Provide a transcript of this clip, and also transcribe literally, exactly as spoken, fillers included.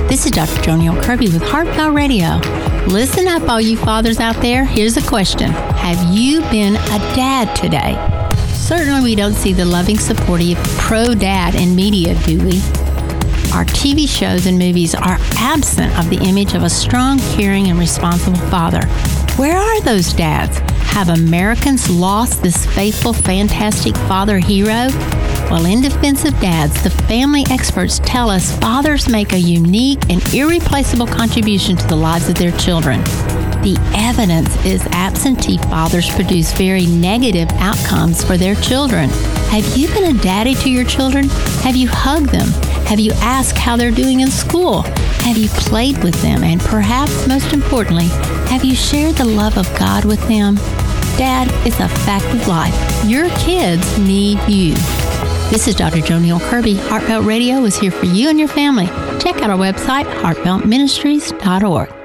This is Doctor Joni Earl Kirby with Heartfelt Radio. Listen up, all you fathers out there. Here's a question. Have you been a dad today? Certainly we don't see the loving, supportive, pro-dad in media, do we? Our T V shows and movies are absent of the image of a strong, caring, and responsible father. Where are those dads? Have Americans lost this faithful, fantastic father hero? Well, in defense of dads, the family experts tell us fathers make a unique and irreplaceable contribution to the lives of their children. The evidence is absentee fathers produce very negative outcomes for their children. Have you been a daddy to your children? Have you hugged them? Have you asked how they're doing in school? Have you played with them? And perhaps most importantly, have you shared the love of God with them? Dad, it's a fact of life. Your kids need you. This is Doctor Joni Earl Kirby. Heartfelt Radio is here for you and your family. Check out our website, heartfelt ministries dot org.